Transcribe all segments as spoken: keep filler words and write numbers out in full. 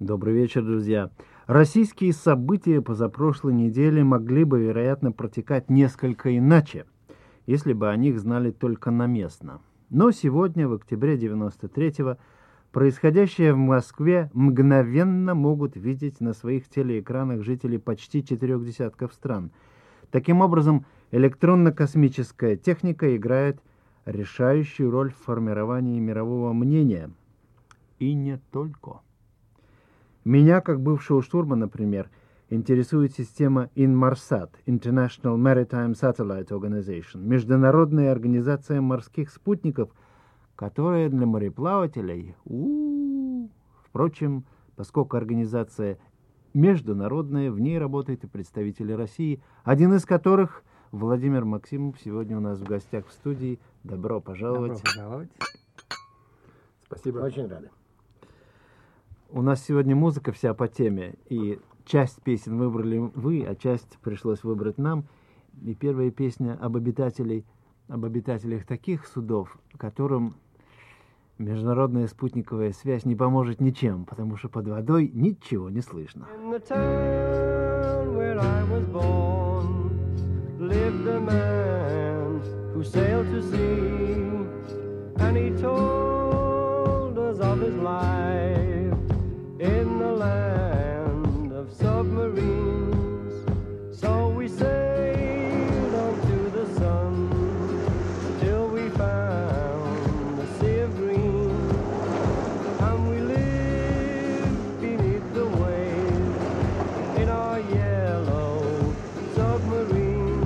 Добрый вечер, друзья. Российские события позапрошлой недели могли бы, вероятно, протекать несколько иначе, если бы о них знали только наместно. Но сегодня, в октябре девяносто третьего, происходящее в Москве мгновенно могут видеть на своих телеэкранах жители почти четырех десятков стран. Таким образом, электронно-космическая техника играет решающую роль в формировании мирового мнения. И не только. Меня, как бывшего штурмана, например, интересует система Inmarsat, International Maritime Satellite Organization, международная организация морских спутников, которая для мореплавателей, у-у-у. Впрочем, поскольку организация международная, в ней работают и представители России, один из которых Владимир Максимов сегодня у нас в гостях в студии. Добро пожаловать. Добро пожаловать. Спасибо. Очень рады. У нас сегодня музыка вся по теме, и часть песен выбрали вы, а часть пришлось выбрать нам. И первая песня об обитателей, об обитателях таких судов, которым международная спутниковая связь не поможет ничем, потому что под водой ничего не слышно. In the land of submarines, so we sailed on to the sun till we found the sea of green, and we lived beneath the waves in our yellow submarine.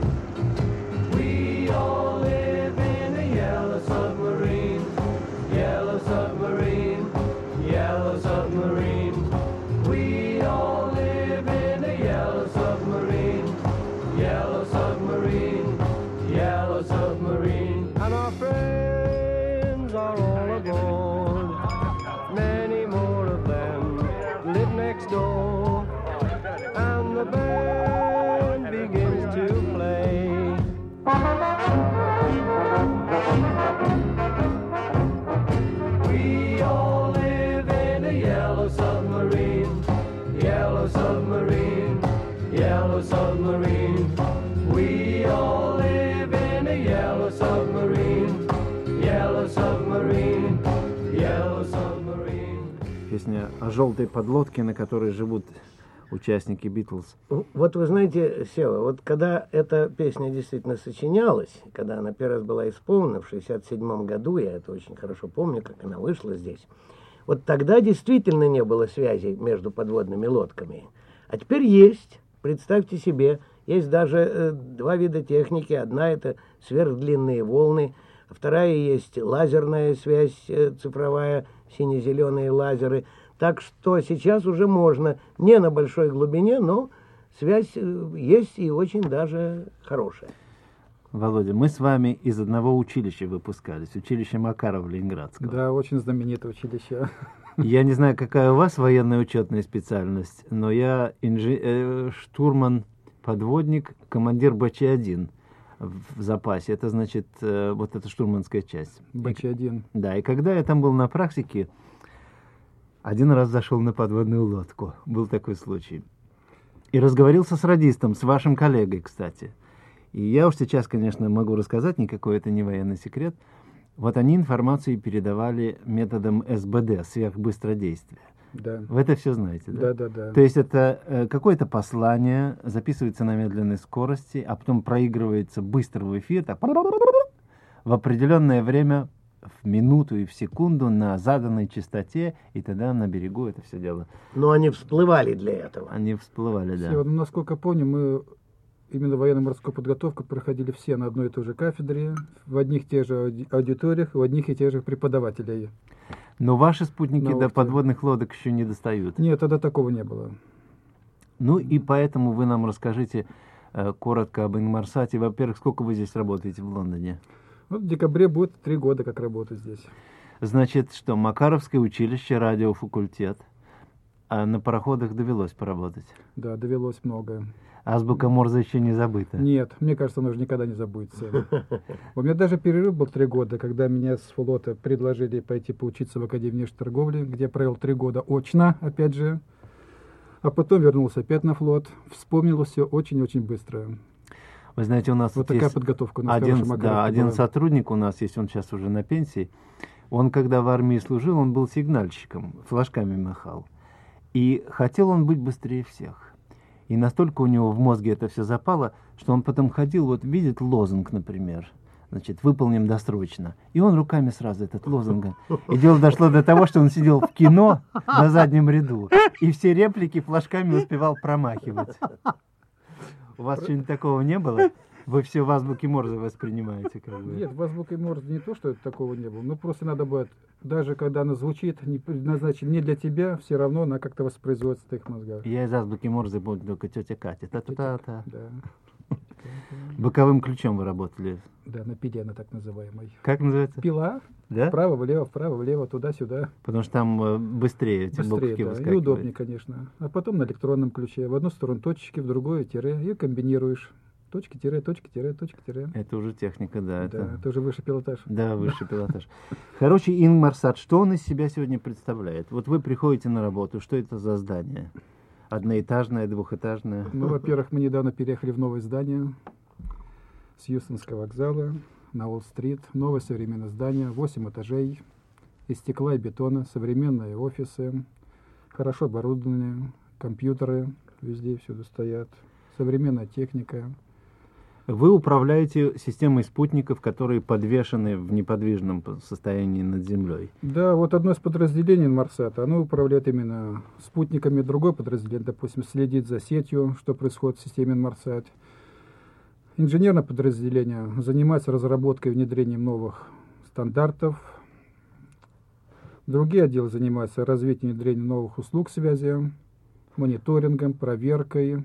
We all live in a yellow submarine, yellow submarine, yellow submarine. We all live in a yellow submarine, yellow submarine, yellow submarine. And our friends are all aboard, many more of them live next door, and the band begins to play. We all live in a yellow submarine, yellow submarine, yellow submarine. We all live in a yellow submarine, yellow submarine, yellow submarine. Песня о желтой подлодке, на которой живут участники Битлз. Вот вы знаете, Сева, вот когда эта песня действительно сочинялась, когда она первый раз была исполнена в шестьдесят седьмом году, я это очень хорошо помню, как она вышла здесь, вот тогда действительно не было связи между подводными лодками. А теперь есть, представьте себе, есть даже э, два вида техники. Одна — это сверхдлинные волны, а вторая есть лазерная связь, э, цифровая, сине-зеленые лазеры. Так что сейчас уже можно не на большой глубине, но связь э, есть и очень даже хорошая. Володя, мы с вами из одного училища выпускались, училище Макарова Ленинградского. Да, очень знаменитое училище. Я не знаю, какая у вас военная учетная специальность, но я инжи... э, штурман-подводник, командир БЧ один в запасе. Это значит, э, вот эта штурманская часть. БЧ один. Да, и когда я там был на практике, один раз зашел на подводную лодку. Был такой случай. И разговорился с радистом, с вашим коллегой, кстати. И я уж сейчас, конечно, могу рассказать, никакой это не военный секрет. Вот они информацию передавали методом СБД, сверхбыстродействия. Да. Вы это все знаете, да? Да, да, да. То есть это э, какое-то послание записывается на медленной скорости, а потом проигрывается быстро в эфир, так, в определенное время, в минуту и в секунду на заданной частоте, и тогда на берегу это все дело. Но они всплывали для этого. Они всплывали, да. Все, ну, насколько помню, мы именно военно-морскую подготовку проходили все на одной и той же кафедре, в одних и тех же аудиториях, в одних и тех же преподавателей. Но ваши спутники Науки. до подводных лодок еще не достают. Нет, тогда такого не было. Ну и поэтому вы нам расскажите э, коротко об Инмарсате. Во-первых, сколько вы здесь работаете в Лондоне? Вот в декабре будет три года, как работаю здесь. Значит, что Макаровское училище, радиофакультет. А на пароходах довелось поработать? Да, довелось много. Азбука Морзе еще не забыта. Нет, мне кажется, она уже никогда не забудется. У меня даже перерыв был три года, когда меня с флота предложили пойти поучиться в Академии внешней торговли, где я провел три года очно, опять же. А потом вернулся опять на флот. Вспомнил все очень-очень быстро. Вы знаете, у нас Вот такая подготовка у нас один, хорошая, да, один была. сотрудник у нас есть, он сейчас уже на пенсии. Он, когда в армии служил, он был сигнальщиком, флажками махал. И хотел он быть быстрее всех. И настолько у него в мозге это все запало, что он потом ходил, вот видит лозунг, например, значит, выполним досрочно. И он руками сразу этот лозунг. И дело дошло до того, что он сидел в кино на заднем ряду, и все реплики флажками успевал промахивать. У вас что-нибудь такого не было? Вы все в азбуке Морзе воспринимаете, как бы. Нет, в азбуке Морзе не то, что такого не было. Но просто надо будет, даже когда она звучит, не предназначена не для тебя, все равно она как-то воспроизводится в твоих мозгах. Я из азбуки Морзе помню только тетя Катя. Та-та-та-та. Да. Боковым ключом вы работали. Да, на пиле она так называемой. Как называется? Пила, Да? вправо, влево, вправо, влево, туда-сюда. Потому что там э, быстрее эти Быстрее, буковки да, и выскакивают. удобнее, конечно. А потом на электронном ключе. В одну сторону точечки, в другую тире, и комбинируешь. Точки, тире, точки, тире, точки, тире. Это уже техника, да. Да, это... это уже выше пилотаж. Да, высший пилотаж. Короче, Инмарсат, что он из себя сегодня представляет? Вот вы приходите на работу, что это за здание? Одноэтажное, двухэтажное? Ну, во-первых, мы недавно переехали в новое здание с Юстонского вокзала на Уолл-стрит. Новое современное здание, восемь этажей, из стекла и бетона, современные офисы, хорошо оборудованные, компьютеры везде и всюду стоят, современная техника. Вы управляете системой спутников, которые подвешены в неподвижном состоянии над Землей. Да, вот одно из подразделений Инмарсата, оно управляет именно спутниками, другое подразделение, допустим, следит за сетью, что происходит в системе Инмарсат. Инженерное подразделение занимается разработкой и внедрением новых стандартов. Другие отделы занимаются развитием и внедрением новых услуг связи, мониторингом, проверкой,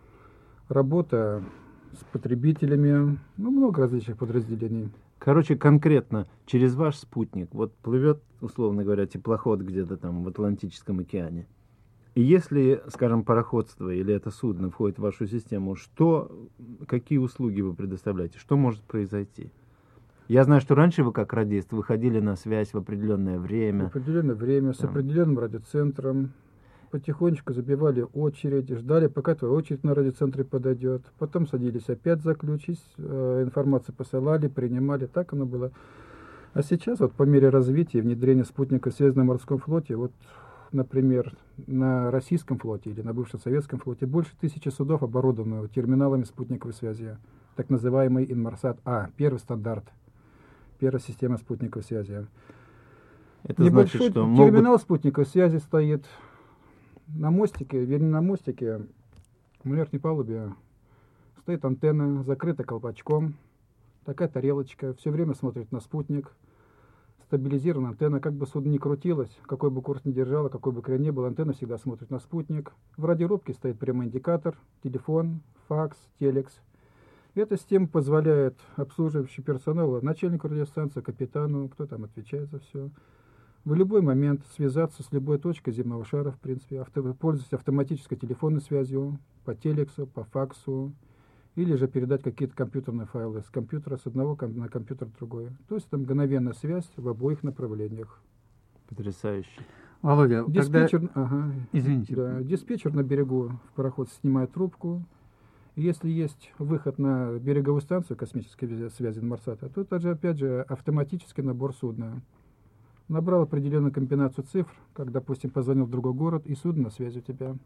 работа с потребителями, ну, много различных подразделений. Короче, конкретно, через ваш спутник, вот плывет, условно говоря, теплоход где-то там в Атлантическом океане. И если, скажем, пароходство или это судно входит в вашу систему, что, какие услуги вы предоставляете? Что может произойти? Я знаю, что раньше вы, как радист, выходили на связь в определенное В время. определенное время, с Там. определенным радиоцентром, потихонечку забивали очередь, ждали, пока твоя очередь на радиоцентре подойдет. Потом садились опять за ключ, э, информацию посылали, принимали. Так оно было. А сейчас, вот по мере развития и внедрения спутника связи на морском флоте, вот, например, на российском флоте или на бывшем советском флоте больше тысячи судов оборудованы терминалами спутниковой связи, так называемый Инмарсат-А, первый стандарт, первая система спутниковой связи. Это Небольшой значит, что терминал могут... спутниковой связи стоит на мостике, вернее, на мостике, на верхней палубе стоит антенна, закрыта колпачком, такая тарелочка, все время смотрит на спутник, стабилизирована антенна, как бы судно ни крутилось, какой бы курс ни держало, какой бы крен ни был, антенна всегда смотрит на спутник. В радиорубке стоит прямой индикатор, телефон, факс, телекс. Эта система позволяет обслуживающему персоналу, начальнику радиостанции, капитану, кто там отвечает за все, в любой момент связаться с любой точкой земного шара, в принципе, авто, пользоваться автоматической телефонной связью по телексу, по факсу, или же передать какие-то компьютерные файлы с компьютера с одного ком- на компьютер другой. То есть это мгновенная связь в обоих направлениях. Потрясающе. Володя, Диспетчер, когда... ага, Извините. да, диспетчер на берегу в пароход снимает трубку. Если есть выход на береговую станцию космической связи Инмарсата, то это же, опять же, автоматический набор судна. Набрал определенную комбинацию цифр, как, допустим, позвонил в другой город, и судно на связи у тебя.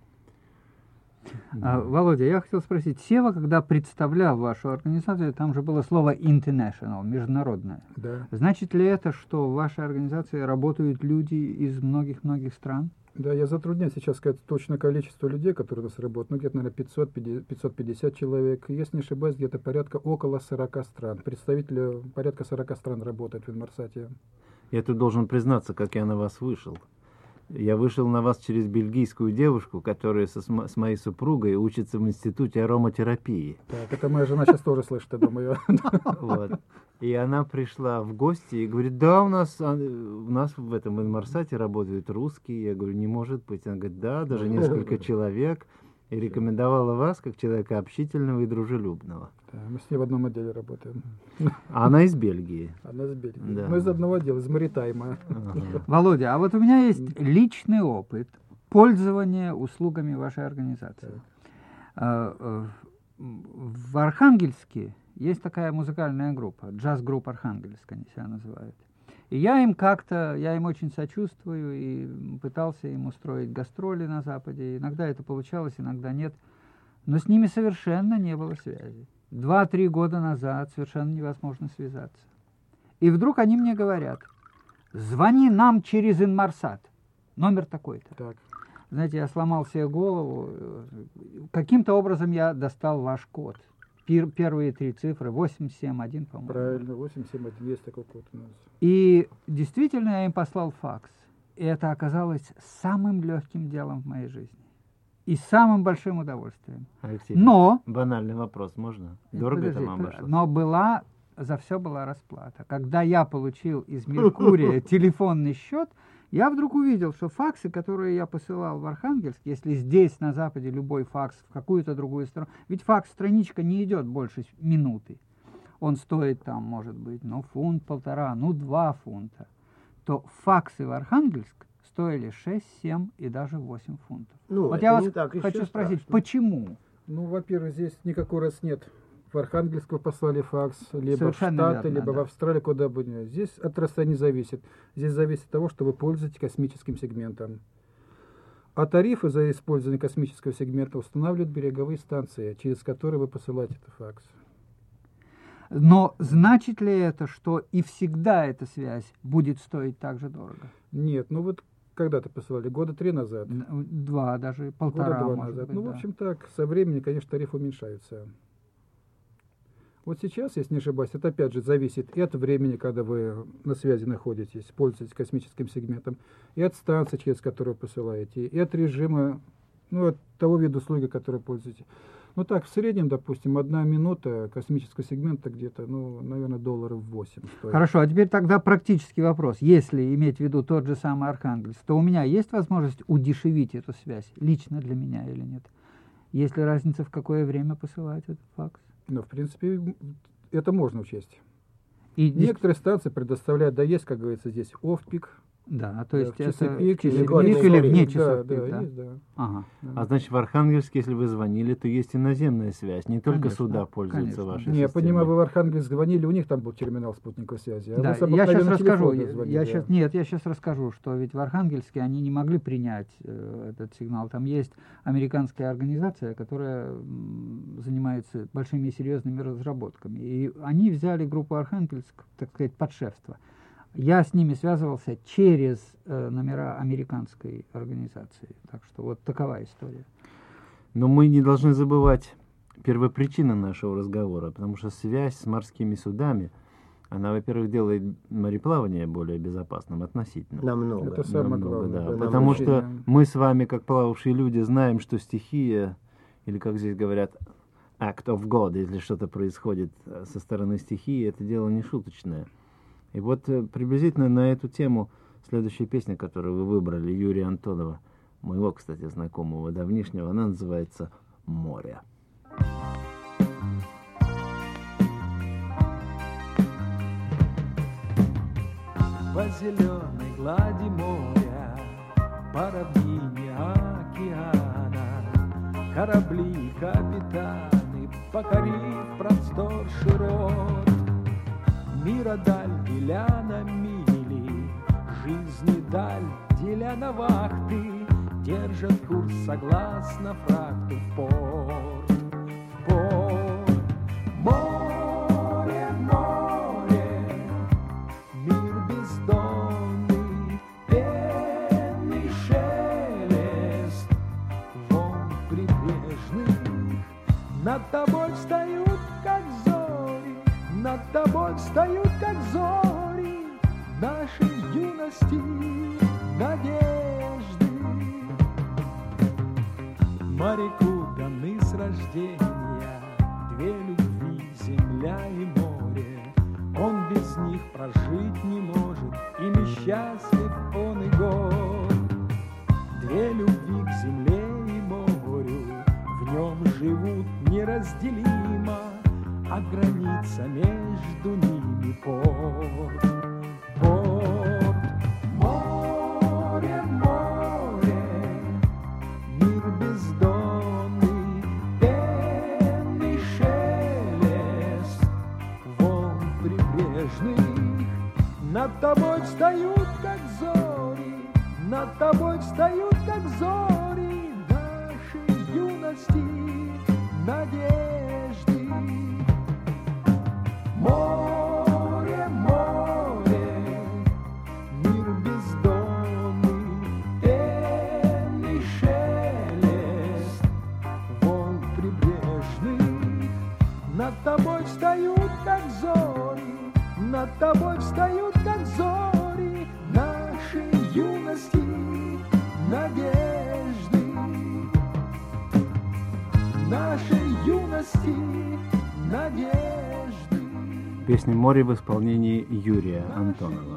А, Володя, я хотел спросить, Сева, когда представлял вашу организацию, там же было слово international, международное. Да. Значит ли это, что в вашей организации работают люди из многих-многих стран? Да, я затрудняюсь сейчас сказать точное количество людей, которые у нас работают. Ну, где-то, наверное, пятьсот, пятьсот пятьдесят человек. Если не ошибаюсь, где-то порядка около сорока стран. Представители порядка сорока стран работают в Инмарсате. Я тут должен признаться, как я на вас вышел. Я вышел на вас через бельгийскую девушку, которая со, с моей супругой учится в институте ароматерапии. Так, это моя жена сейчас тоже слышит, я думаю. Вот. И она пришла в гости и говорит, да, у нас, а, у нас в этом Инмарсате работают русские. Я говорю, не может быть. Она говорит, да, даже несколько человек. и рекомендовала вас как человека общительного и дружелюбного. Да, мы с ней в одном отделе работаем. А она из Бельгии. Она из Бельгии. Да. Мы из одного отдела, из Маритайма. Ага. Володя, а вот у меня есть личный опыт пользования услугами вашей организации. А, э, В Архангельске есть такая музыкальная группа, джаз-группа «Архангельск» они себя называют. И я им как-то, я им очень сочувствую и пытался им устроить гастроли на Западе. Иногда это получалось, иногда нет. Но с ними совершенно не было связи. Два-три года назад совершенно невозможно связаться. И вдруг они мне говорят: звони нам через Инмарсат, номер такой-то. Так. Знаете, я сломал себе голову. Каким-то образом я достал ваш код. Пер- первые три цифры, восемь семь один, по-моему. Правильно, восемь семь один, есть такой код у нас. И действительно я им послал факс. И это оказалось самым легким делом в моей жизни. И самым большим удовольствием. Алексей, Но... банальный вопрос, можно? Дорого Подожди, это вам под- обошлось? Но была, за все была расплата. Когда я получил из Меркурия телефонный счет, я вдруг увидел, что факсы, которые я посылал в Архангельск, если здесь, на Западе, любой факс в какую-то другую страну, ведь факс-страничка не идет больше с- минуты, он стоит там, может быть, ну, фунт, полтора, ну, два фунта, то факсы в Архангельск стоили шесть, семь и даже восемь фунтов. Ну, вот это я вас не так еще хочу спросить, страшно. почему? Ну, во-первых, здесь никакой раз нет. В Архангельск вы послали факс, либо Совершенно в Штаты, верно, либо да. в Австралию, куда бы ни. Здесь от расстояния зависит. Здесь зависит от того, что вы пользуетесь космическим сегментом. А тарифы за использование космического сегмента устанавливают береговые станции, через которые вы посылаете этот факс. Но значит ли это, что и всегда эта связь будет стоить так же дорого? Нет, ну вот когда-то посылали, года три назад. Н- Два, даже полтора, Года два может назад. быть, Ну, да. в общем так, со временем, конечно, тарифы уменьшаются. Вот сейчас, если не ошибаюсь, это опять же зависит и от времени, когда вы на связи находитесь, пользуетесь космическим сегментом, и от станции, через которую посылаете, и от режима, ну, от того вида услуги, который пользуетесь. Ну так, в среднем, допустим, одна минута космического сегмента где-то, ну, наверное, долларов восемь стоит. Хорошо, а теперь тогда практический вопрос. Если иметь в виду тот же самый Архангельск, то у меня есть возможность удешевить эту связь лично для меня или нет? Есть ли разница, в какое время посылать этот факс? Но, в принципе, м, это можно учесть. И дес- Некоторые станции предоставляют, да, есть, как говорится, здесь off-peak, Да, то да, есть в часы это пик, в часы или годные пик или годы. вне да, часов да, пик, да? есть, да. Ага. А значит, в Архангельске, если вы звонили, то есть иноземная связь. Не только Конечно, суда пользуются конечно. вашей Не, я системой. понимаю, вы в Архангельск звонили, у них там был терминал спутниковой связи. А Да, вы с я сейчас обыкновенного расскажу. телефона Я, звонили, я да. щас- нет, я сейчас расскажу, что ведь в Архангельске они не могли принять э, этот сигнал. Там есть американская организация, которая м, занимается большими и серьезными разработками. И они взяли группу Архангельск, так сказать, под шефство. Я с ними связывался через э, номера американской организации. Так что вот такова история. Но мы не должны забывать первопричину нашего разговора, потому что связь с морскими судами, она, во-первых, делает мореплавание более безопасным относительно. Намного. Это самое Намного, главное. да. да, Потому намного. что мы с вами, как плававшие люди, знаем, что стихия, или как здесь говорят, act of God, если что-то происходит э, со стороны стихии, это дело не шуточное. И вот э, приблизительно на эту тему следующая песня, которую вы выбрали, Юрия Антонова, моего, кстати, знакомого давнишнего, она называется «Море». По зеленой глади моря, по равнине океана, корабли, капитаны, покорив простор широт, мира даль деля на мили, жизни даль деля на вахты, держат курс согласно фракту в порт, в порт. Море, море, мир бездонный, пенный шелест волн прибрежных. Над тобой встают, как зори, над тобой встают, как зори нашей юности надежды. Моряку даны с рождения две любви, земля и море. Он без них прожить не может, и несчастлив он и год. Две любви к земле и морю, живут неразделимо, а граница между ними порт. Порт, море, море, мир бездонный, пенный шелест волн прибрежных. Над тобой встают, как зори, над тобой встают, как зори нашей юности, надежды. Море, море, мир бездонный, пенный шелест волн прибрежных. Над тобой встают, как зори, над тобой встают, как зори нашей юности, надежды. Нашей юности, надежды. Песня «Море» в исполнении Юрия Антонова.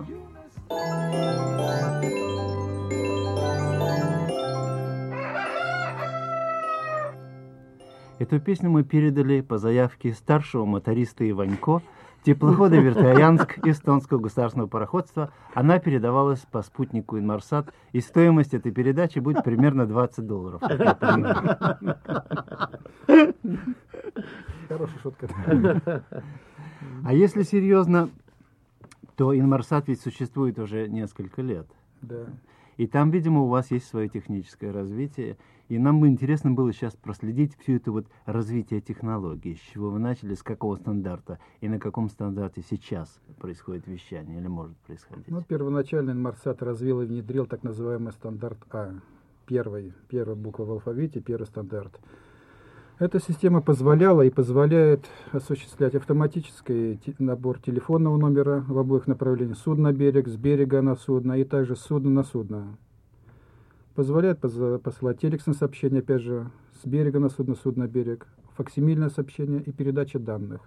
Эту песню мы передали по заявке старшего моториста Иванько, теплохода «Вертоянск» эстонского государственного пароходства. Она передавалась по спутнику «Инмарсат», и стоимость этой передачи будет примерно двадцать долларов. Хорошая шутка. А если серьезно, то «Инмарсат» ведь существует уже несколько лет. Да. И там, видимо, у вас есть свое техническое развитие. И нам бы интересно было сейчас проследить все это вот развитие технологий. С чего вы начали, с какого стандарта, и на каком стандарте сейчас происходит вещание или может происходить? Ну, первоначально Инмарсат развил и внедрил так называемый стандарт А. Первый, первая буква в алфавите, первый стандарт. Эта система позволяла и позволяет осуществлять автоматический те- набор телефонного номера в обоих направлениях: судно на берег, с берега на судно и также с судна на судно. Позволяет поза- посылать текстовые сообщения, опять же, с берега на судно, судно на берег, факсимильное сообщение и передача данных.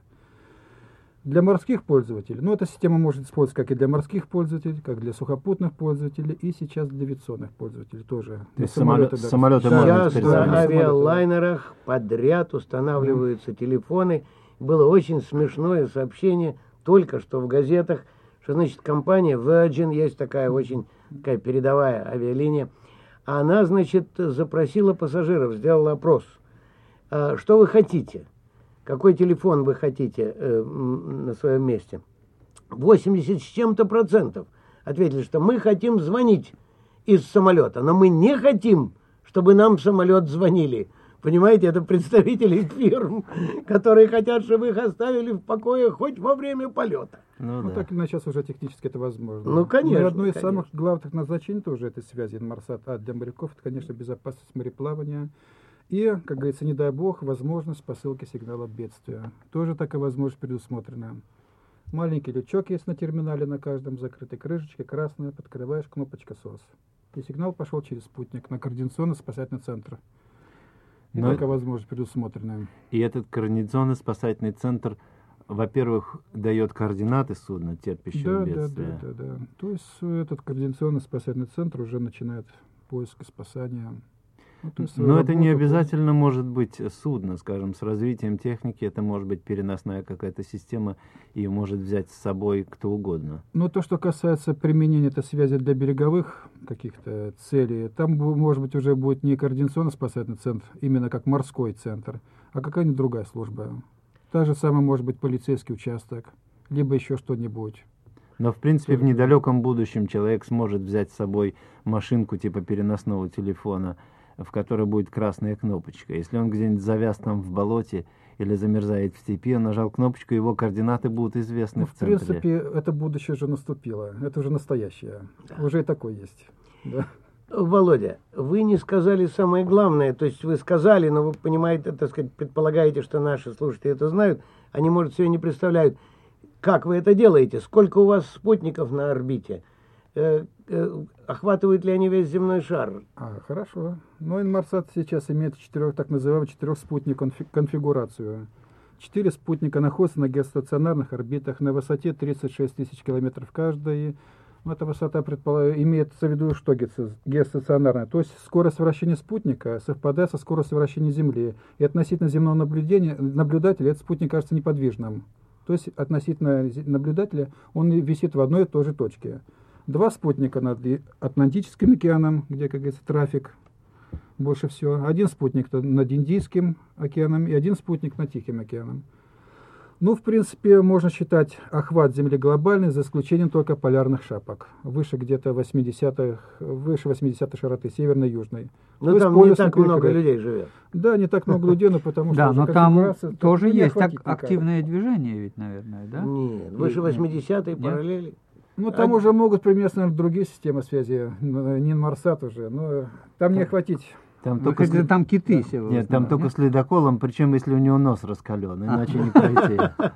Для морских пользователей, ну, эта система может использоваться как и для морских пользователей, как для сухопутных пользователей, и сейчас для авиационных пользователей тоже. То есть На самолеты самолет- даже. самолеты Да, можно Сейчас теперь на самолеты. авиалайнерах подряд устанавливаются телефоны. Было очень смешное сообщение только что в газетах, что, значит, компания Virgin, есть такая очень такая передовая авиалиния, она, значит, запросила пассажиров, сделала опрос. А, что вы хотите? Какой телефон вы хотите э, м, на своем месте? восемьдесят с чем-то процентов ответили, что мы хотим звонить из самолета, но мы не хотим, чтобы нам в самолет звонили. Понимаете, это представители фирм, которые хотят, чтобы их оставили в покое хоть во время полета. Ну, Ну, да. так или иначе, сейчас уже технически это возможно. Ну, конечно, И одно из конечно. самых главных назначений тоже этой связи Инмарсат А для моряков, это, конечно, безопасность мореплавания. И, как говорится, не дай бог, возможность посылки сигнала бедствия. Тоже такая возможность предусмотрена. Маленький лючок есть на терминале на каждом, закрытой крышечкой, красная, подкрываешь, кнопочка СОС. И сигнал пошел через спутник на координационно-спасательный центр. И Но- такая возможность предусмотрена. И этот координационно-спасательный центр, во-первых, дает координаты судна, терпящего Да, да, бедствия. да, да, да. То есть э, этот координационно-спасательный центр уже начинает поиск и спасание. Ну, то есть свою Но это не работу, обязательно может быть судно, скажем, с развитием техники это может быть переносная какая-то система, и может взять с собой кто угодно. Но то, что касается применения этой связи для береговых каких-то целей, там, бу- может быть, уже будет не координационно-спасательный центр, именно как морской центр, а какая-нибудь другая служба. Та же самая, может быть, полицейский участок, либо еще что-нибудь. Но, в принципе, в Тоже. недалеком будущем человек сможет взять с собой машинку типа переносного телефона, в которой будет красная кнопочка. Если он где-нибудь завяз там в болоте или замерзает в степи, он нажал кнопочку, его координаты будут известны Ну, в в центре. принципе, это будущее уже наступило. Это уже настоящее. Уже и такое есть. Да. Володя, вы не сказали самое главное, то есть вы сказали, но вы понимаете, так сказать, предполагаете, что наши слушатели это знают, они, может, все не представляют. Как вы это делаете? Сколько у вас спутников на орбите? Э, э, охватывают ли они весь земной шар? А, хорошо. Но Инмарсат сейчас имеет четырех, так называемую четырехспутник конфи- конфигурацию. Четыре спутника находятся на геостационарных орбитах на высоте тридцать шесть тысяч километров каждый. Ну, эта высота предполаг... имеется в виду, что геосте- геостационарная. То есть скорость вращения спутника совпадает со скоростью вращения Земли. И относительно земного наблюдения, наблюдателя этот спутник кажется неподвижным. То есть относительно зе- наблюдателя он висит в одной и той же точке. Два спутника над И- Атлантическим океаном, где, как говорится, трафик больше всего. Один спутник над Индийским океаном и один спутник над Тихим океаном. Ну, в принципе, можно считать охват Земли глобальный, за исключением только полярных шапок. Выше где-то восьмидесятых, выше восьмидесятой широты, северно-южной. Ну, То есть там не полюсный так много перекресток. людей живет. Да, не так много людей, но потому что Да, уже но там конфигурация тоже не есть охватить ак- никак. активное движение ведь, наверное, да? Нет, выше Нет. восьмидесятой Нет. параллели. Ну, там А- уже могут применяться, наверное, другие системы связи, н- не Инмарсат уже, но там не охватить. Там Вы только, хотите, след- там киты всего. Нет, там основном, только нет? с ледоколом, причем если у него нос раскален, иначе не пройти.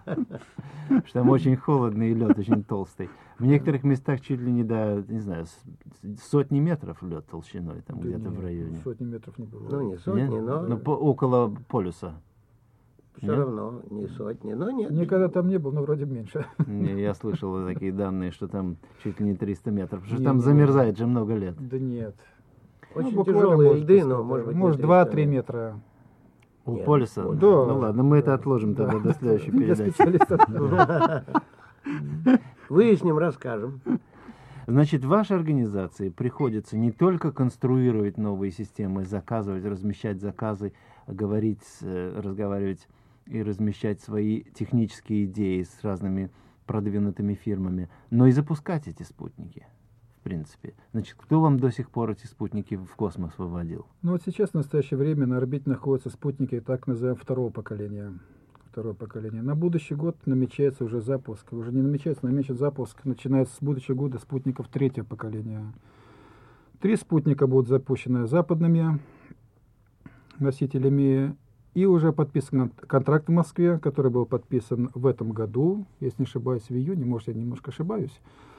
Что там очень холодный и лед очень толстый. В некоторых местах чуть ли не до, не знаю, с- сотни метров лед толщиной, там Да где-то нет, в районе. Сотни метров не было. Ну, не сотни, Нет? но Ну, по- около полюса. все нет? равно не сотни. Но нет. Никогда там не был, но вроде меньше. Не, я слышал такие данные, что там чуть ли не триста метров, потому что Не, там не, замерзает же много лет. Да нет. Очень Ну, буквально, тяжелые может, льды, так но, сказать, может быть, не может, триста два-три метров. метра. У Нет, полюса? да. Ну ладно, мы это Да. отложим тогда Да. до следующей Для передачи. специалистов. Выясним, расскажем. Значит, вашей организации приходится не только конструировать новые системы, заказывать, размещать заказы, говорить, с, э, разговаривать и размещать свои технические идеи с разными продвинутыми фирмами, но и запускать эти спутники, в принципе. Значит, кто вам до сих пор эти спутники в космос выводил? Ну вот сейчас, в настоящее время, на орбите находятся спутники, так называемого второго поколения. Второе поколение. На будущий год намечается уже запуск. Уже не намечается, намечен запуск, начинается с будущего года спутников третьего поколения. Три спутника будут запущены западными носителями. И уже подписан контракт в Москве, который был подписан в этом году, если не ошибаюсь, в июне, может, я немножко ошибаюсь.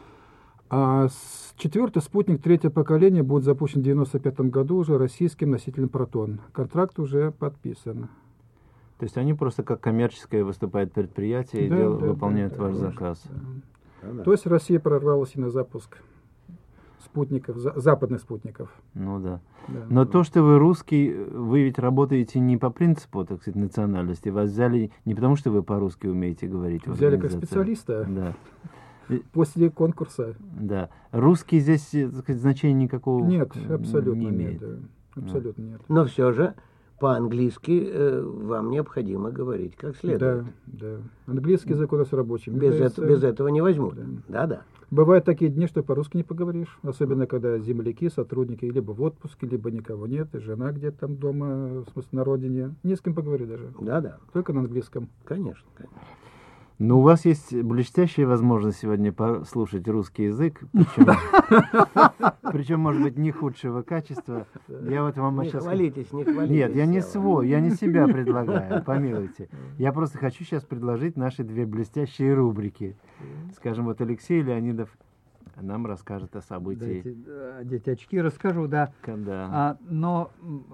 А с- четвертый спутник третьего поколения будет запущен в девяносто пятом году уже российским носителем «Протон». Контракт уже подписан. То есть они просто как коммерческое выступает предприятие и Да, дел- да, выполняют да, ваш конечно, заказ. да. Да-да. То есть Россия прорвалась и на запуск спутников, за- западных спутников. Ну да. Да. Но то, что вы русский, вы ведь работаете не по принципу, так сказать, национальности. Вас взяли не потому, что вы по-русски умеете говорить. в Взяли как организации. специалиста Да, после конкурса. да. Русский здесь, э, так сказать, значения никакого Нет, м, абсолютно не нет. имеет. да. Абсолютно нет. Но все же по-английски э, вам необходимо говорить как следует. Да, да. Английский язык у нас рабочий. Мне Без, кажется, это- без этого не возьмут. Да. Да-да. Бывают такие дни, что по-русски не поговоришь. Особенно, когда земляки, сотрудники либо в отпуске, либо никого нет, и жена где-то там дома, в смысле, на родине. Не с кем поговорить даже. Да-да. Только на английском. Конечно. конечно. Но у вас есть блестящая возможность сегодня послушать русский язык, причем, причем, может быть, не худшего качества. Я вот вам Не сейчас... хвалитесь, не хвалитесь. Нет, я не Сева. свой, я не себя предлагаю, помилуйте. Я просто хочу сейчас предложить наши две блестящие рубрики. Скажем, вот Алексей Леонидов нам расскажет о событии. Дайте, э, одеть очки, расскажу, да. Когда... А, но м,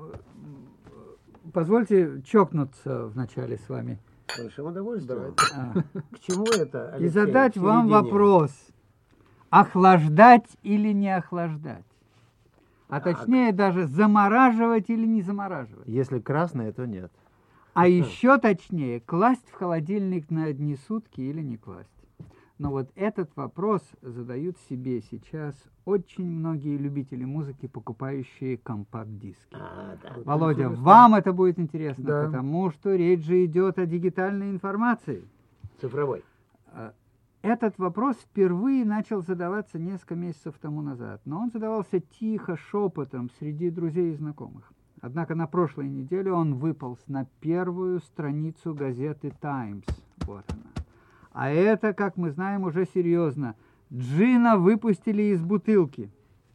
э, позвольте чокнуться вначале с вами. С большим удовольствием. А, К чему это, и Алексей, задать в вам середине? вопрос. Охлаждать или не охлаждать? А Так. точнее даже замораживать или не замораживать? Если красное, то нет. А еще точнее, класть в холодильник на одни сутки или не класть? Но вот этот вопрос задают себе сейчас очень многие любители музыки, покупающие компакт-диски. А, да. Володя, интересно. вам это будет интересно, Да. потому что речь же идет о дигитальной информации. Цифровой. А, Этот вопрос впервые начал задаваться несколько месяцев тому назад, но он задавался тихо, шепотом среди друзей и знакомых. Однако на прошлой неделе он выполз на первую страницу газеты «Таймс». Вот она. А это, как мы знаем, уже серьезно. Джина выпустили из бутылки.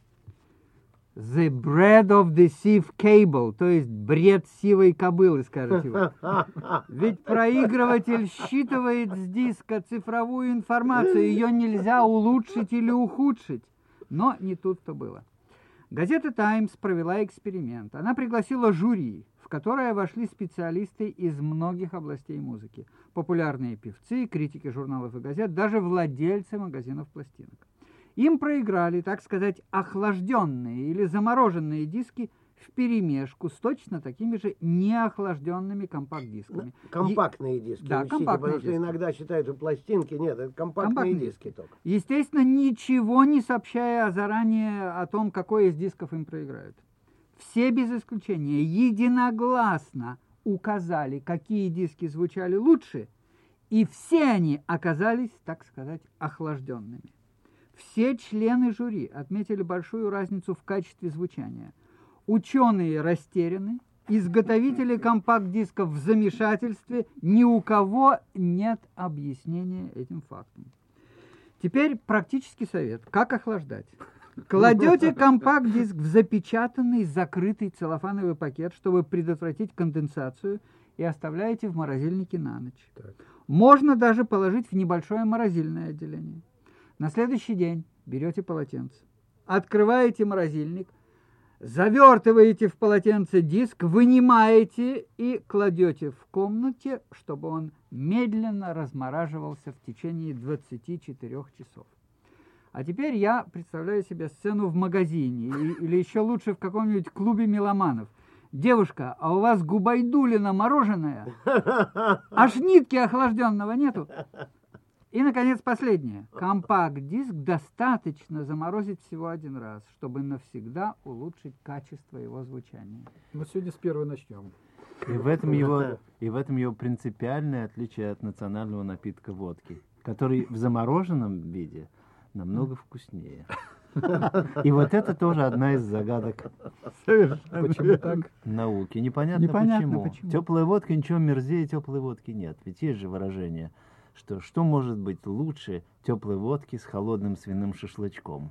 The bread of the sieve cable, то есть бред сивой кобылы, скажете вы. Ведь проигрыватель считывает с диска цифровую информацию, ее нельзя улучшить или ухудшить. Но не тут-то было. Газета «Таймс» провела эксперимент. Она пригласила жюри, в которое вошли специалисты из многих областей музыки. Популярные певцы, критики журналов и газет, даже владельцы магазинов пластинок. Им проиграли, так сказать, охлажденные или замороженные диски вперемешку с точно такими же неохлажденными компакт-дисками. Компактные диски. Да, учтите, компактные потому диски. что иногда считают, что пластинки. Нет, это компактные, Компактные диски только. Естественно, ничего не сообщая заранее о том, какой из дисков им проиграют. Все без исключения единогласно указали, какие диски звучали лучше, и все они оказались, так сказать, охлажденными. Все члены жюри отметили большую разницу в качестве звучания. Ученые растеряны, изготовители компакт-дисков в замешательстве, ни у кого нет объяснения этим фактам. Теперь практический совет. Как охлаждать? Кладете компакт-диск в запечатанный, закрытый целлофановый пакет, чтобы предотвратить конденсацию, и оставляете в морозильнике на ночь. Так. Можно даже положить в небольшое морозильное отделение. На следующий день берете полотенце, открываете морозильник, завертываете в полотенце диск, вынимаете и кладете в комнате, чтобы он медленно размораживался в течение двадцати четырёх часов. А теперь я представляю себе сцену в магазине или, или еще лучше в каком-нибудь клубе меломанов. Девушка, а у вас губайдулина мороженое? Аж нитки охлажденного нету? И, наконец, последнее. Компакт-диск достаточно заморозить всего один раз, чтобы навсегда улучшить качество его звучания. Мы сегодня с первой начнем. И в этом его, и в этом его принципиальное отличие от национального напитка водки, который в замороженном виде намного вкуснее. И вот это тоже одна из загадок Почему так? науки. Непонятно, Непонятно почему. почему. Теплая водка, ничего мерзее теплой водки нет. Ведь есть же выражение, что что может быть лучше теплой водки с холодным свиным шашлычком?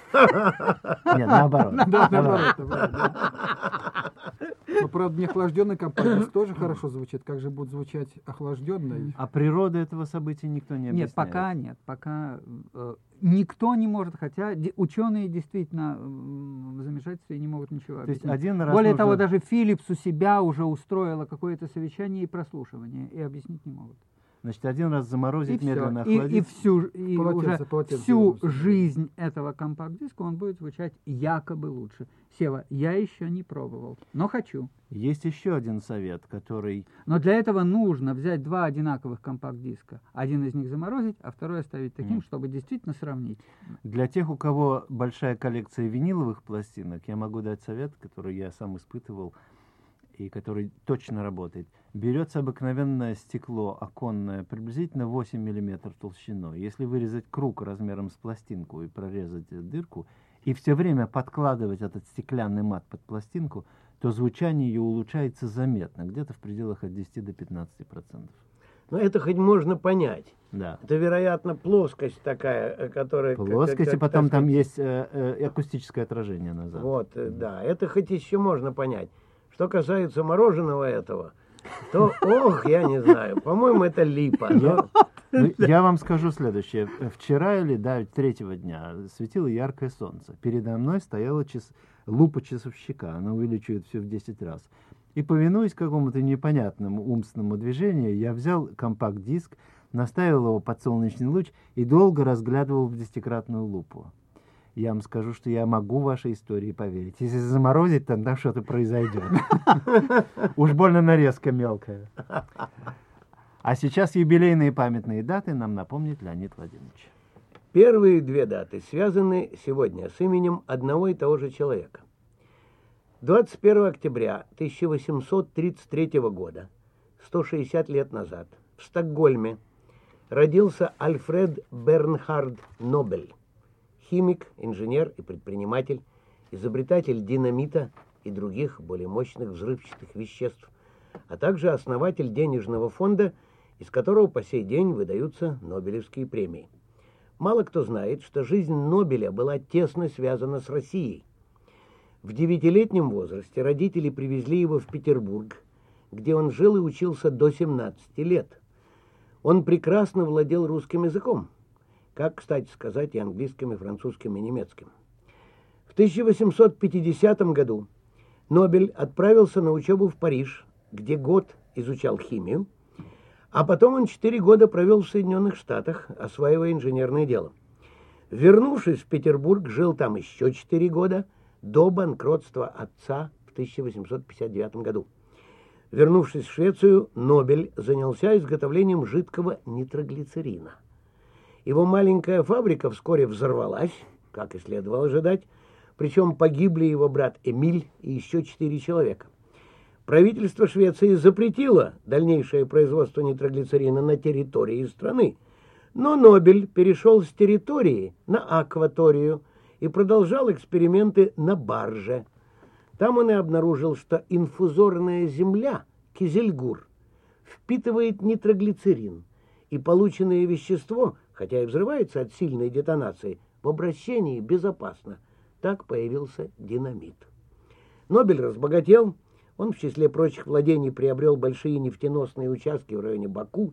Нет, наоборот. Да, наоборот. наоборот, да. Но, правда, неохлажденный компакт тоже хорошо звучит. Как же будет звучать охлажденный? А природу этого события никто не объясняет. Нет, пока нет, пока э, никто не может, хотя де- ученые действительно э, в замешательстве не могут ничего То есть объяснить. один раз Более нужно- того, даже Philips у себя уже устроила какое-то совещание и прослушивание, и объяснить не могут. Значит, один раз заморозить, И, медленно всё. И- охладить. и всю, и Полотенце, уже полотенце всю нужно. жизнь этого компакт-диска он будет звучать якобы лучше. Сева, я еще не пробовал, но хочу. Есть еще один совет, который... Но для этого нужно взять два одинаковых компакт-диска. Один из них заморозить, а второй оставить таким, Мгм. чтобы действительно сравнить. Для тех, у кого большая коллекция виниловых пластинок, я могу дать совет, который я сам испытывал и который точно работает. Берется обыкновенное стекло оконное, приблизительно восемь миллиметров толщиной. Если вырезать круг размером с пластинку и прорезать дырку, и все время подкладывать этот стеклянный мат под пластинку, то звучание ее улучшается заметно, где-то в пределах от десяти до пятнадцати процентов. Но это хоть можно понять. Да. Это, вероятно, плоскость такая, э, которая... как- Плоскость, и как- потом так там сказать, есть э, э, акустическое отражение назад. Вот, э, да, это хоть еще можно понять. Что касается мороженого этого, то, ох, я не знаю, по-моему, это липа. но- Ну, я вам скажу следующее. Вчера или да, третьего дня светило яркое солнце. Передо мной стояла час... лупа часовщика. Она увеличивает все в десять раз. И, повинуясь какому-то непонятному умственному движению, я взял компакт-диск, наставил его под солнечный луч и долго разглядывал в десятикратную лупу. Я вам скажу, что я могу вашей истории поверить. Если заморозить, тогда что-то произойдет. Уж больно нарезка мелкая. А сейчас юбилейные памятные даты нам напомнит Леонид Владимирович. Первые две даты связаны сегодня с именем одного и того же человека. двадцать первого октября тысяча восемьсот тридцать третьего года, сто шестьдесят лет назад, в Стокгольме родился Альфред Бернхард Нобель, химик, инженер и предприниматель, изобретатель динамита и других более мощных взрывчатых веществ, а также основатель денежного фонда, из которого по сей день выдаются Нобелевские премии. Мало кто знает, что жизнь Нобеля была тесно связана с Россией. В девятилетнем возрасте родители привезли его в Петербург, где он жил и учился до семнадцати лет. Он прекрасно владел русским языком, как, кстати сказать, и английским, и французским, и немецким. В тысяча восемьсот пятидесятом году Нобель отправился на учебу в Париж, где год изучал химию, а потом он четыре года провел в Соединенных Штатах, осваивая инженерное дело. Вернувшись в Петербург, жил там еще четыре года, до банкротства отца в тысяча восемьсот пятьдесят девятом году. Вернувшись в Швецию, Нобель занялся изготовлением жидкого нитроглицерина. Его маленькая фабрика вскоре взорвалась, как и следовало ожидать, причем погибли его брат Эмиль и еще четыре человека. Правительство Швеции запретило дальнейшее производство нитроглицерина на территории страны, но Нобель перешел с территории на акваторию и продолжал эксперименты на барже. Там он и обнаружил, что инфузорная земля, кизельгур, впитывает нитроглицерин, и полученное вещество, хотя и взрывается от сильной детонации, в обращении безопасно. Так появился динамит. Нобель разбогател, он в числе прочих владений приобрел большие нефтеносные участки в районе Баку.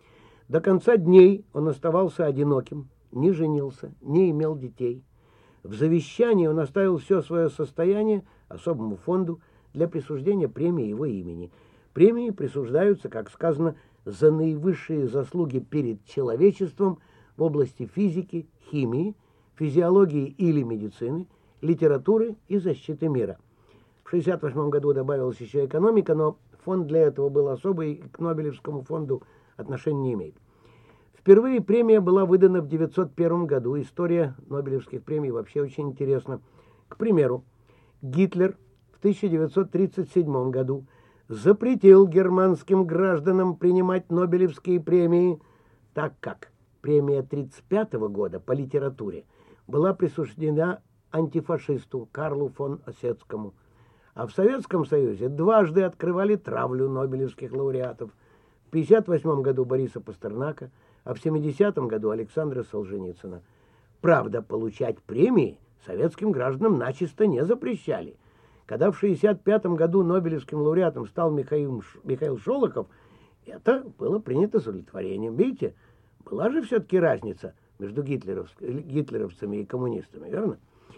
До конца дней он оставался одиноким, не женился, не имел детей. В завещании он оставил все свое состояние особому фонду для присуждения премии его имени. Премии присуждаются, как сказано, за наивысшие заслуги перед человечеством в области физики, химии, физиологии или медицины, литературы и защиты мира. В шестьдесят восьмом году добавилась еще экономика, но фонд для этого был особый и к Нобелевскому фонду отношения не имеет. Впервые премия была выдана в девятьсот первом году. История Нобелевских премий вообще очень интересна. К примеру, Гитлер в тысяча девятьсот тридцать седьмом году запретил германским гражданам принимать Нобелевские премии, так как премия тридцать пятого года по литературе была присуждена антифашисту Карлу фон Осетскому. А в Советском Союзе дважды открывали травлю нобелевских лауреатов. В пятьдесят восьмом году Бориса Пастернака, а в семидесятом году Александра Солженицына. Правда, получать премии советским гражданам начисто не запрещали. Когда в шестьдесят пятом году нобелевским лауреатом стал Михаил, Михаил Шолохов, это было принято с удовлетворением. Видите, была же все-таки разница между гитлеров, гитлеровцами и коммунистами, верно?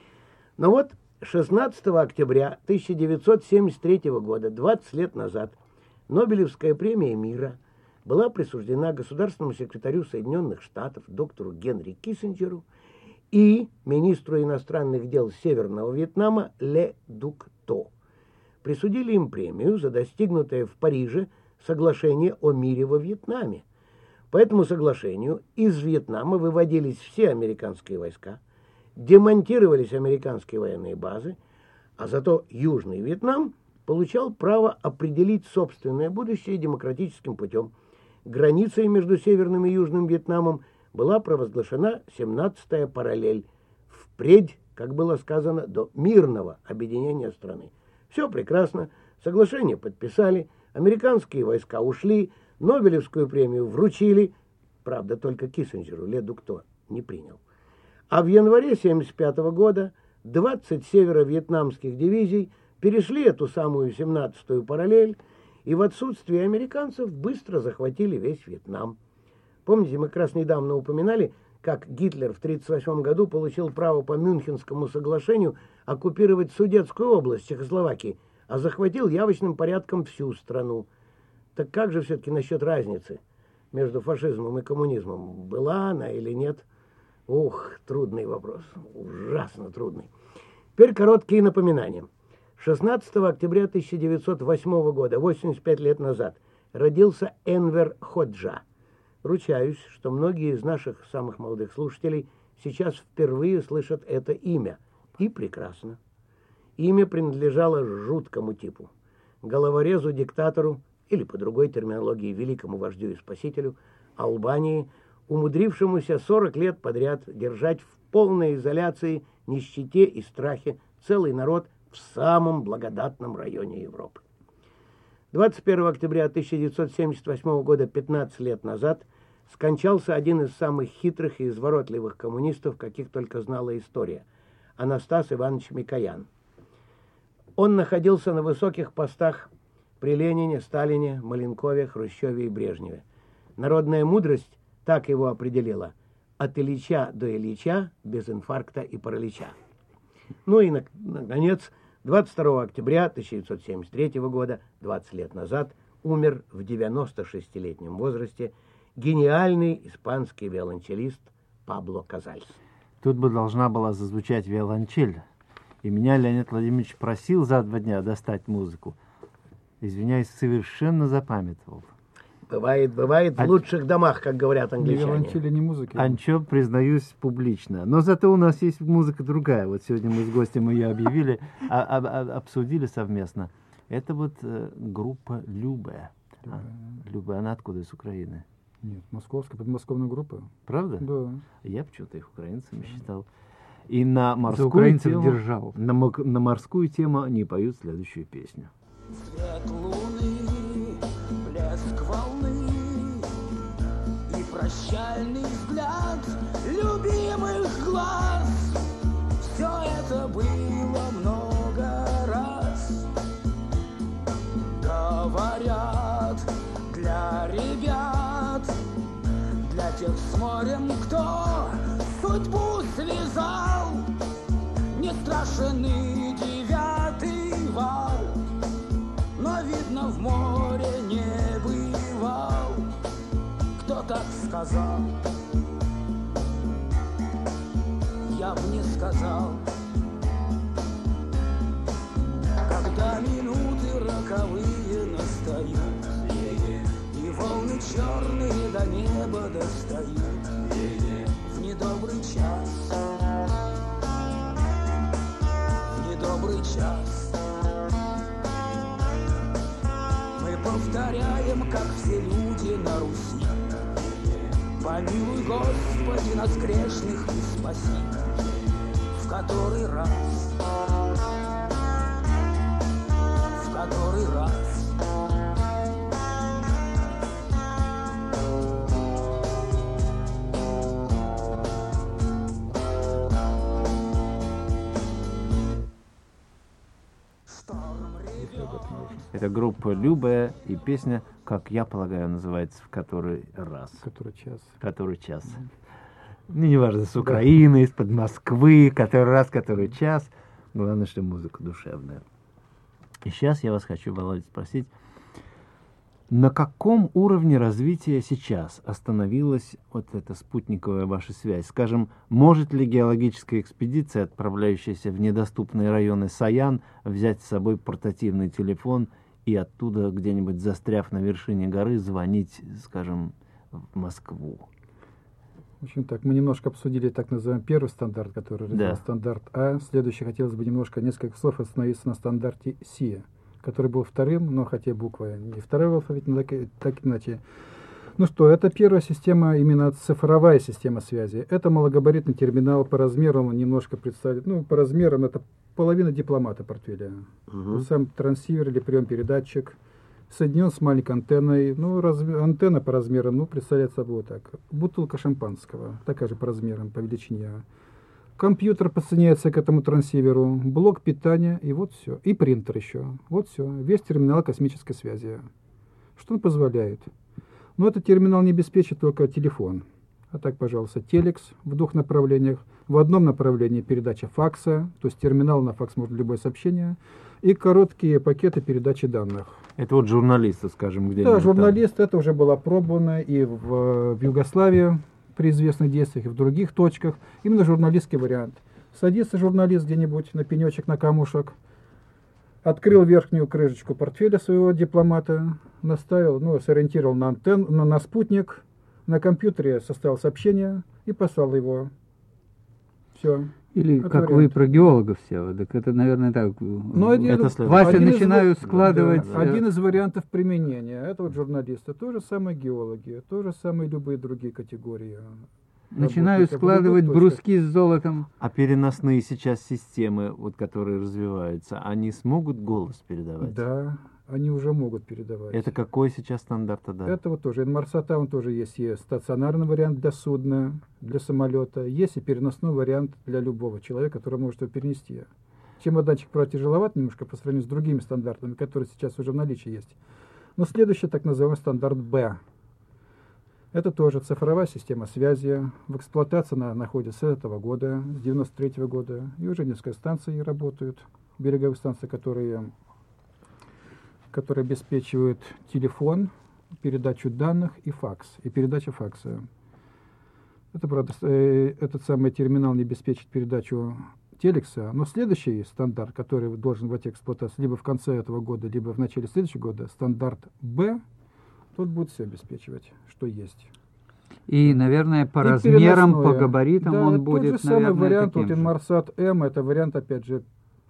Но вот шестнадцатого октября тысяча девятьсот семьдесят третьего года, двадцать лет назад, Нобелевская премия мира была присуждена государственному секретарю Соединенных Штатов доктору Генри Киссинджеру и министру иностранных дел Северного Вьетнама Ле Дук То. Присудили им премию за достигнутое в Париже соглашение о мире во Вьетнаме. По этому соглашению из Вьетнама выводились все американские войска, демонтировались американские военные базы, а зато Южный Вьетнам получал право определить собственное будущее демократическим путем. Границей между Северным и Южным Вьетнамом была провозглашена семнадцатая параллель, впредь, как было сказано, до мирного объединения страны. Все прекрасно, соглашение подписали, американские войска ушли, Нобелевскую премию вручили, правда, только Киссинджеру Ле Дук То не принял. А в январе семьдесят пятого года двадцать северо-вьетнамских дивизий перешли эту самую семнадцатую параллель и в отсутствие американцев быстро захватили весь Вьетнам. Помните, мы как раз недавно упоминали, как Гитлер в тридцать восьмом году получил право по Мюнхенскому соглашению оккупировать Судетскую область Чехословакии, а захватил явочным порядком всю страну. Так как же все-таки насчет разницы между фашизмом и коммунизмом? Была она или нет? Ух, трудный вопрос, ужасно трудный. Теперь короткие напоминания. шестнадцатого октября тысяча девятьсот восьмого года, восемьдесят пять лет назад, родился Энвер Ходжа. Ручаюсь, что многие из наших самых молодых слушателей сейчас впервые слышат это имя. И прекрасно. Имя принадлежало жуткому типу. Головорезу-диктатору, или по другой терминологии великому вождю и спасителю, Албании, умудрившемуся сорок лет подряд держать в полной изоляции, нищете и страхе целый народ в самом благодатном районе Европы. двадцать первого октября тысяча девятьсот семьдесят восьмого года, пятнадцать лет назад, скончался один из самых хитрых и изворотливых коммунистов, каких только знала история, Анастас Иванович Микоян. Он находился на высоких постах при Ленине, Сталине, Маленкове, Хрущеве и Брежневе. Народная мудрость так его определила: от Ильича до Ильича, без инфаркта и паралича. Ну и, наконец, двадцать второго октября тысяча девятьсот семьдесят третьего года, двадцать лет назад, умер в девяносто шестилетнем возрасте гениальный испанский виолончелист Пабло Казальс. Тут бы должна была зазвучать виолончель. И меня Леонид Владимирович просил за два дня достать музыку. Извиняюсь, совершенно запамятовал. Бывает, бывает А- в лучших домах, как говорят Ни англичане. виолончели, ни музыки. Анчо, признаюсь публично. Но зато у нас есть музыка другая. Вот сегодня мы с гостем ее объявили, а- а- а- обсудили совместно. Это вот э, группа Любе. А, Любе, она откуда? Из Украины. Нет, московская, подмосковная группа. Правда? Да. Я почему-то их украинцами считал. И на За морскую украинцев тему, держал. на, мок- на морскую тему они поют следующую песню. Свет луны, блеск волны и прощальный взгляд любимых глаз. Все это было много раз. Говорят, для ребят, для тех с морем, кто судьбу связал, не страшен и девятый вал. Но, видно, в море не бывал. Кто так сказал? Я бы не сказал. Когда минуты роковые настают, и волны черные до неба достают, в недобрый час, в недобрый час мы повторяем, как все люди на Руси: помилуй, Господи, нас грешных и спаси. В который раз, в который раз шторм ревет. Это группа Любе и песня, как я полагаю, называется «В который раз». Который час. Который час. Ну, неважно, с Украины, из-под Москвы, который раз, который час. Главное, что музыка душевная. И сейчас я вас хочу, Володя, спросить, на каком уровне развития сейчас остановилась вот эта спутниковая ваша связь? Скажем, может ли геологическая экспедиция, отправляющаяся в недоступные районы Саян, взять с собой портативный телефон и оттуда, где-нибудь застряв на вершине горы, звонить, скажем, в Москву? В общем так, мы немножко обсудили так называемый первый стандарт, который Да. развивал стандарт А. Следующий хотелось бы немножко, несколько слов остановиться на стандарте Си, который был вторым, но хотя буква не второй в алфавите, но так, и- так иначе. Ну что, это первая система, именно цифровая система связи. Это малогабаритный терминал, по размерам он немножко представит, ну, по размерам это половина дипломата портфеля. Мгм. Сам трансивер или прием-передатчик соединен с маленькой антенной. Ну, раз- антенна по размерам, ну, представляет собой вот так. Бутылка шампанского, такая же по размерам, по величине. Компьютер подсоединяется к этому трансиверу, блок питания, и вот все. И принтер еще. Вот все. Весь терминал космической связи. Что он позволяет? Ну, этот терминал не обеспечит только телефон. А так, пожалуйста, телекс в двух направлениях. В одном направлении передача факса, то есть терминал на факс может любое сообщение, и короткие пакеты передачи данных. Это вот журналисты, скажем, где-нибудь Да, там. журналист, это уже было опробовано и в, в Югославии при известных действиях, и в других точках. Именно журналистский вариант. Садится журналист где-нибудь на пенечек, на камушек, открыл верхнюю крышечку портфеля своего дипломата, наставил, ну, сориентировал на антенну, на, на спутник, на компьютере составил сообщение и послал его. Все. Или Это как вы вариант. про геологов все, так это, наверное, так. Ну, один, Это ну, следует. Вася один из начинают ва- складывать, да, э, один из вариантов применения этого журналиста. То же самое геологи, то же самое любые другие категории. Начинаю работников в складывать любых точках. бруски с золотом. А переносные сейчас системы, вот, которые развиваются, они смогут голос передавать? Да, они уже могут передавать. Это какой сейчас стандарт тогда? Это вот тоже. Инмарсата, он тоже есть и стационарный вариант для судна, для самолета. Есть и переносной вариант для любого человека, который может его перенести. Чемоданчик, правда, тяжеловат немножко по сравнению с другими стандартами, которые сейчас уже в наличии есть. Но следующий так называемый стандарт Б. Это тоже цифровая система связи. В эксплуатации она находится с этого года, с девяносто третьего года. И уже несколько станций работают, береговых станций, которые, которые обеспечивают телефон, передачу данных и факс, и передачу факса. Это, правда, э, этот самый терминал не обеспечит передачу телекса, но следующий стандарт, который должен войти в эксплуатацию либо в конце этого года, либо в начале следующего года, стандарт Б, тот будет все обеспечивать, что есть. И, наверное, по И размерам, по переносное. габаритам Да, он тот будет, же самый наверное, вариант, таким вот же. Inmarsat M, это вариант, опять же,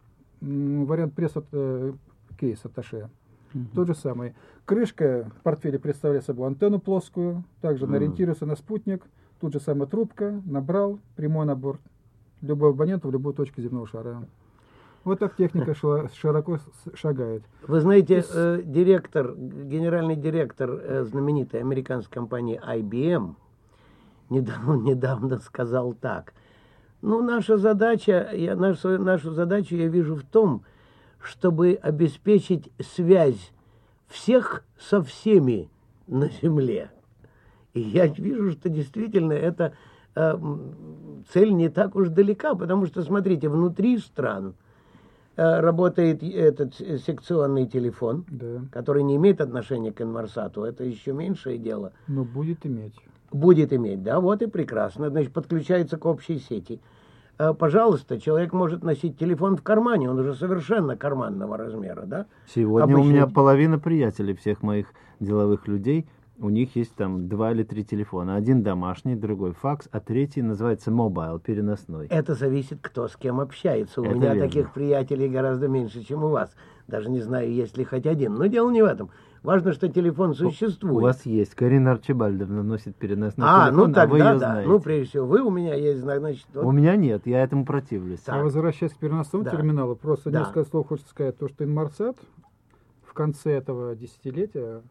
м, вариант пресс от, э, кейс атташе. Мгм. Тот же самый. Крышка в портфеле представляет собой антенну плоскую, также Мгм. ориентируется на спутник, тут же самая трубка, набрал, прямой набор любого абонента в любую точку земного шара. Вот так техника шла- широко с- шагает. Вы знаете, Из- э, директор, генеральный директор э, знаменитой американской компании ай би эм недавно, недавно сказал так. Ну, наша задача, я, нашу, нашу задачу я вижу в том, чтобы обеспечить связь всех со всеми на Земле. И я вижу, что действительно эта э, м, цель не так уж далека, потому что, смотрите, внутри стран э, работает этот э, секционный телефон, Да. который не имеет отношения к Инмарсату, это еще меньшее дело. Но будет иметь. Будет иметь, да, вот и прекрасно. Значит, подключается к общей сети. Э, Пожалуйста, человек может носить телефон в кармане, он уже совершенно карманного размера, да? Сегодня у Обычный- меня половина приятелей всех моих деловых людей, у них есть там два или три телефона. Один домашний, другой факс, а третий называется мобайл, переносной. Это зависит, кто с кем общается. У Это меня верно. таких приятелей гораздо меньше, чем у вас. Даже не знаю, есть ли хоть один. Но дело не в этом. Важно, что телефон существует. У вас есть. Карина Арчибальдовна носит переносной А, телефон, ну тогда а вы ее да. знаете. Ну, прежде всего, вы у меня есть, значит, вот. У меня нет, я этому противлюсь. Так. А возвращаясь к переносному Да. терминалу, просто Да. несколько слов хочется сказать, то, что Inmarsat в конце этого десятилетия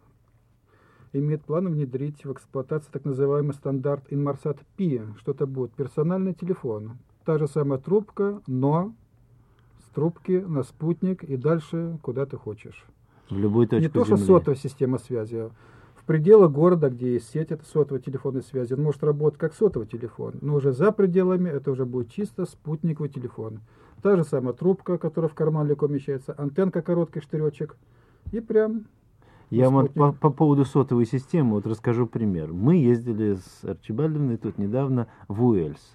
имеет планы внедрить в эксплуатацию так называемый стандарт Inmarsat P, что это будет персональный телефон. Та же самая трубка, но с трубки на спутник и дальше куда ты хочешь. В любую точку Не то, что Земли. сотовая система связи. В пределах города, где есть сеть, это сотовой телефонной связи, он может работать как сотовый телефон, но уже за пределами это уже будет чисто спутниковый телефон. Та же самая трубка, которая в карман легко вмещается, антенка короткий штыречек, и прям Я вам вот спутник. по, по поводу сотовой системы вот расскажу пример. Мы ездили с Арчибальдовной тут недавно в Уэльс.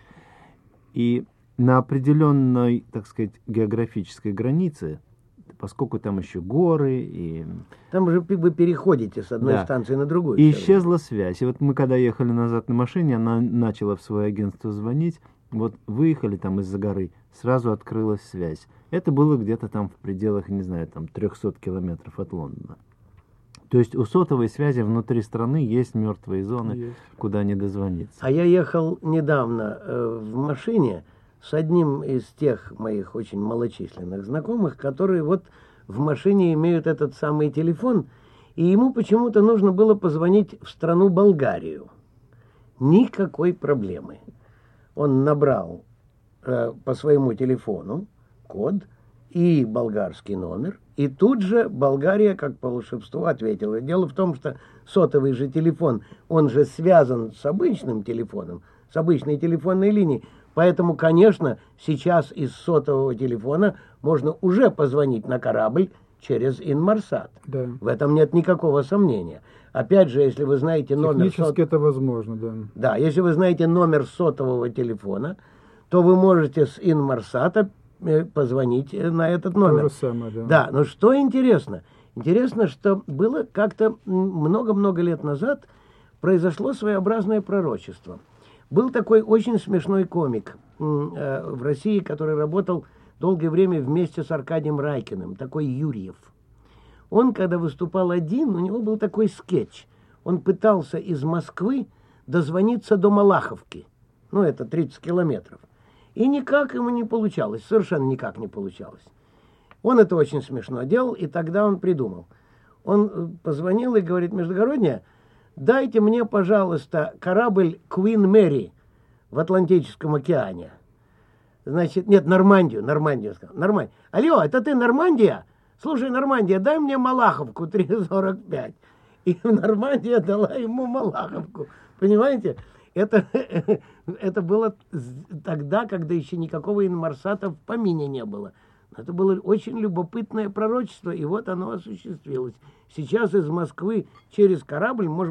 И на определенной, так сказать, географической границе, поскольку там еще горы, и Там же вы переходите с одной Да. станции на другую. И всё время. исчезла связь. И вот мы, когда ехали назад на машине, она начала в свое агентство звонить. Вот выехали там из-за горы, сразу открылась связь. Это было где-то там в пределах, не знаю, там трехсот километров от Лондона. То есть у сотовой связи внутри страны есть мертвые зоны, есть. куда не дозвониться. А я ехал недавно э, в машине с одним из тех моих очень малочисленных знакомых, которые вот в машине имеют этот самый телефон, и ему почему-то нужно было позвонить в страну Болгарию. Никакой проблемы. Он набрал э, по своему телефону код и болгарский номер, и тут же Болгария, как по волшебству, ответила. Дело в том, что сотовый же телефон, он же связан с обычным телефоном, с обычной телефонной линией, поэтому, конечно, сейчас из сотового телефона можно уже позвонить на корабль через Inmarsat. Да. В этом нет никакого сомнения. Опять же, если вы знаете номер Технически сот- это возможно, да. да, если вы знаете номер сотового телефона, то вы можете с Inmarsat э, позвонить э, на этот То номер. же самое, да. Да, но что интересно? Интересно, что было как-то м, много-много лет назад произошло своеобразное пророчество. Был такой очень смешной комик м, э, в России, который работал долгое время вместе с Аркадием Райкиным, такой Юрьев. Он, когда выступал один, у него был такой скетч. Он пытался из Москвы дозвониться до Малаховки. Ну, это тридцать километров. И никак ему не получалось, совершенно никак не получалось. Он это очень смешно делал, и тогда он придумал. Он э, позвонил и говорит: междугородняя, дайте мне, пожалуйста, корабль Queen Mary в Атлантическом океане. Значит, нет, Нормандию, Нормандию сказал. Нормандия. Алло, это ты, Нормандия? Слушай, Нормандия, дай мне Малаховку три сорок пять. И Нормандия дала ему Малаховку. Понимаете? Это, это было тогда, когда еще никакого Инмарсата в помине не было. Это было очень любопытное пророчество, и вот оно осуществилось. Сейчас из Москвы через корабль, может быть,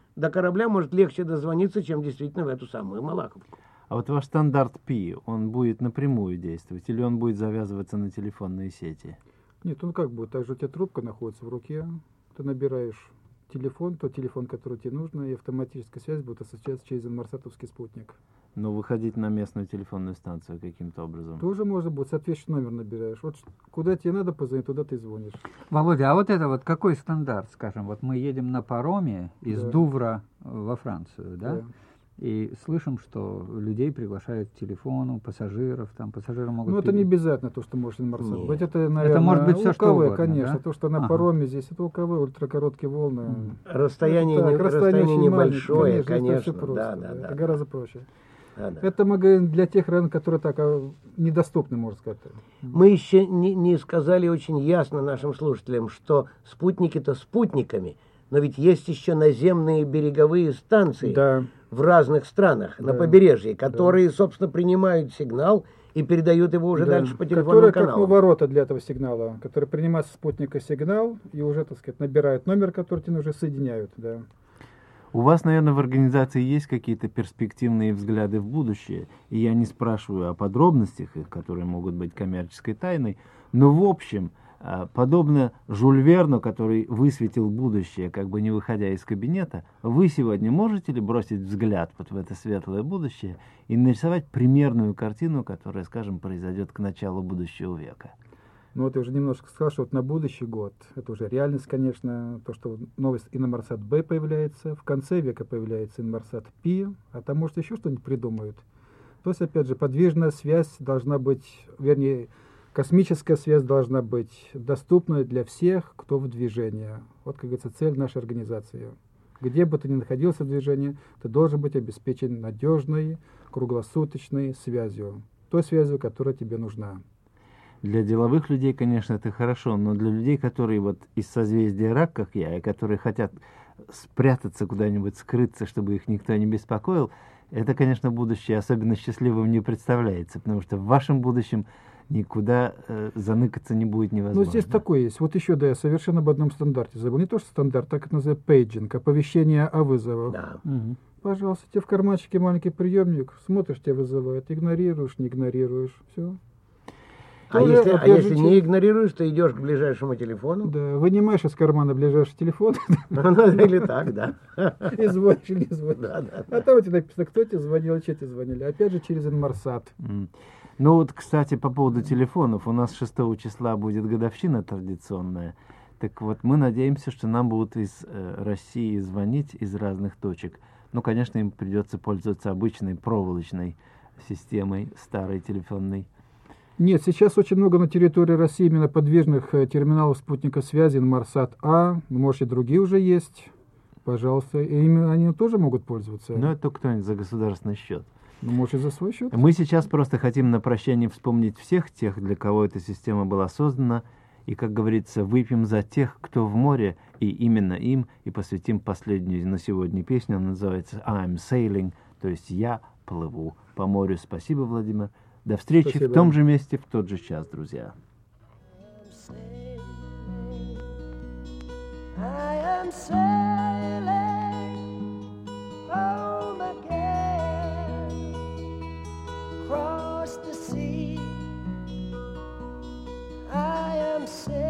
до корабля может легче дозвониться, чем действительно в эту самую Малаховку. А вот ваш стандарт Пи, он будет напрямую действовать или он будет завязываться на телефонные сети? Нет, он как будет, также у тебя трубка находится в руке, ты набираешь телефон, тот телефон, который тебе нужно, и автоматическая связь будет осуществляться через инмарсатовский спутник. Но выходить на местную телефонную станцию каким-то образом? Тоже можно будет, соответствующий номер набираешь. Вот ш- куда тебе надо позвонить, туда ты звонишь. Володя, а вот это вот какой стандарт, скажем, вот мы едем на пароме из Да. Дувра во Францию, да? Да. И слышим, что людей приглашают к телефону, пассажиров, там пассажиры могут... Ну, это пи- не обязательно то, что может инмарсат Нет. быть. Это, наверное, может быть всё, УКВ, что угодно, конечно. да? То, что на Ага. пароме здесь, это УКВ, ультракороткие волны. Мгм. Расстояние, Ну, не- так, расстояние расстояние очень небольшое, маленькое, конечно, это всё конечно. просто, Да, да, да. Это гораздо проще. Да, да. Это мы говорим для тех районов, которые так а, недоступны, можно сказать. Мы еще не, не сказали очень ясно нашим слушателям, что спутники-то спутниками, но ведь есть еще наземные береговые станции Да. в разных странах на Да. побережье, которые, собственно, принимают сигнал и передают его уже Да. дальше по телефонным Которые как ну, каналам. ворота для этого сигнала, которые принимают со спутника сигнал и уже, так сказать, набирают номер, который тебе уже соединяют. Да. У вас, наверное, в организации есть какие-то перспективные взгляды в будущее, и я не спрашиваю о подробностях их, которые могут быть коммерческой тайной, но в общем, а, подобно Жюль Верну, который высветил будущее, как бы не выходя из кабинета, вы сегодня можете ли бросить взгляд вот в это светлое будущее и нарисовать примерную картину, которая, скажем, произойдет к началу будущего века? Ну вот я уже немножко сказал, что вот на будущий год, это уже реальность, конечно, то, что новость Инмарсат Б появляется, в конце века появляется Инмарсат Пи, а там, может, еще что-нибудь придумают. То есть, опять же, подвижная связь должна быть, вернее, космическая связь должна быть доступна для всех, кто в движении. Вот, как говорится, цель нашей организации. Где бы ты ни находился в движении, ты должен быть обеспечен надежной, круглосуточной связью. Той связью, которая тебе нужна. Для деловых людей, конечно, это хорошо, но для людей, которые вот из созвездия Рак, как я, и которые хотят спрятаться куда-нибудь, скрыться, чтобы их никто не беспокоил, это, конечно, будущее особенно счастливым не представляется, потому что в вашем будущем никуда э, заныкаться не будет невозможно. Ну, здесь такое есть. Вот еще, да, я совершенно об одном стандарте забыл. Не то, что стандарт, так это называется пейджинг, оповещение о вызовах. Да. Мгм. Пожалуйста, тебе в карманчике маленький приемник, смотришь, тебя вызывают, игнорируешь, не игнорируешь, все. А Тоже, если, а опять если же, не через- игнорируешь, то идешь к ближайшему телефону. Да, вынимаешь из кармана ближайший телефон Ну, или так, да. и звонишь или не звонишь. Да, да. А там у тебя написано, кто тебе звонил, и что тебе звонили. Опять же, через Инмарсат. М. Ну вот, кстати, по поводу телефонов. У нас шестого числа будет годовщина традиционная. Так вот, мы надеемся, что нам будут из э, России звонить из разных точек. Ну, конечно, им придется пользоваться обычной проволочной системой, старой телефонной. Нет, сейчас очень много на территории России именно подвижных э, терминалов спутника связи, Инмарсат А, может и другие уже есть. Пожалуйста, и именно они тоже могут пользоваться. Но это только кто-нибудь за государственный счет. Ну, может, и за свой счет. Мы сейчас просто хотим на прощание вспомнить всех тех, для кого эта система была создана, и, как говорится, выпьем за тех, кто в море, и именно им, и посвятим последнюю на сегодня песню, она называется «I'm sailing», то есть «Я плыву по морю». Спасибо, Владимир. До встречи Спасибо. в том же месте, в тот же час, друзья. I am sailing home again, across the sea. I am sailing.